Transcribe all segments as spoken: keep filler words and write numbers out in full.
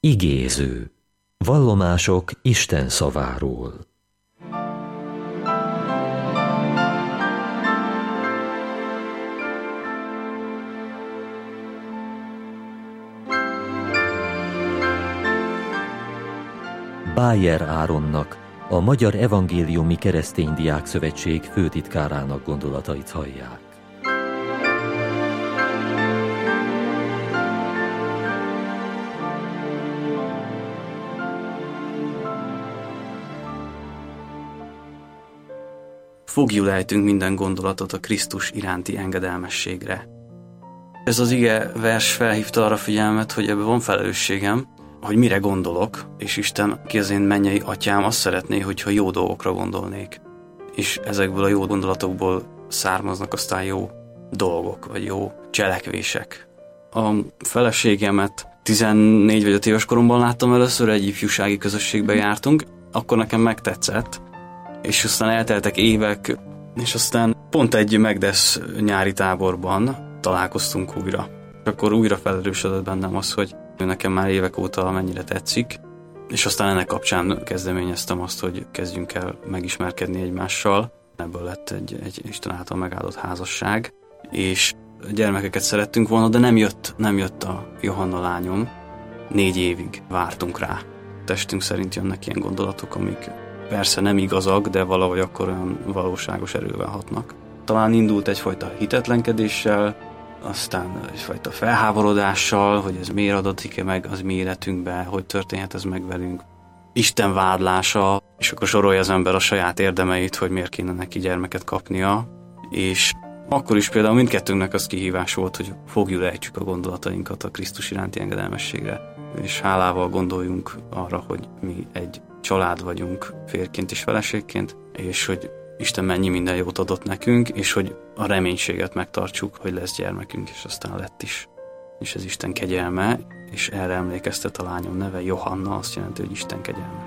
Igéző. Vallomások Isten szaváról. Bájer Áronnak, a Magyar Evangéliumi Kereszténydiák Szövetség főtitkárának gondolatait hallják. Foglyul ejtünk minden gondolatot a Krisztus iránti engedelmességre. Ez az ige vers felhívta arra figyelmet, hogy ebben van felelősségem, hogy mire gondolok, és Isten, ki az én mennyei atyám, azt szeretné, hogyha jó dolgokra gondolnék. És ezekből a jó gondolatokból származnak aztán jó dolgok, vagy jó cselekvések. A feleségemet tizennégy vagy öt éves koromban láttam először, egy ifjúsági közösségbe jártunk, akkor nekem megtetszett, és aztán elteltek évek, és aztán pont egy Megdesz nyári táborban találkoztunk újra. Akkor újra felerősödött bennem az, hogy nekem már évek óta mennyire tetszik, és aztán ennek kapcsán kezdeményeztem azt, hogy kezdjünk el megismerkedni egymással. Ebből lett egy, egy Isten által megáldott házasság, és gyermekeket szerettünk volna, de nem jött, nem jött a Johanna lányom. Négy évig vártunk rá. Testünk szerint jönnek ilyen gondolatok, amik persze nem igazak, de valahogy akkor olyan valóságos erővel hatnak. Talán indult egyfajta hitetlenkedéssel, aztán egyfajta felháborodással, hogy ez miért adatik-e meg az mi életünkbe, hogy történhet ez meg velünk. Isten vádlása, és akkor sorolja az ember a saját érdemeit, hogy miért kéne neki gyermeket kapnia, és akkor is például mindkettőnknek az kihívás volt, hogy foglyul ejtsük a gondolatainkat a Krisztus iránti engedelmességre, és hálával gondoljunk arra, hogy mi egy család vagyunk, férjként és feleségként, és hogy Isten mennyi minden jót adott nekünk, és hogy a reménységet megtartsuk, hogy lesz gyermekünk, és aztán lett is. És ez Isten kegyelme, és erre emlékeztet a lányom neve, Johanna, azt jelenti, hogy Isten kegyelmes.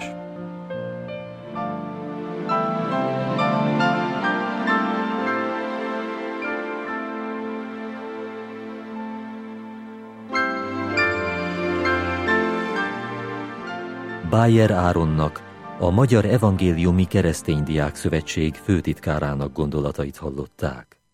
Bájer Áronnak, a Magyar Evangéliumi Kereszténydiák Szövetség főtitkárának gondolatait hallották.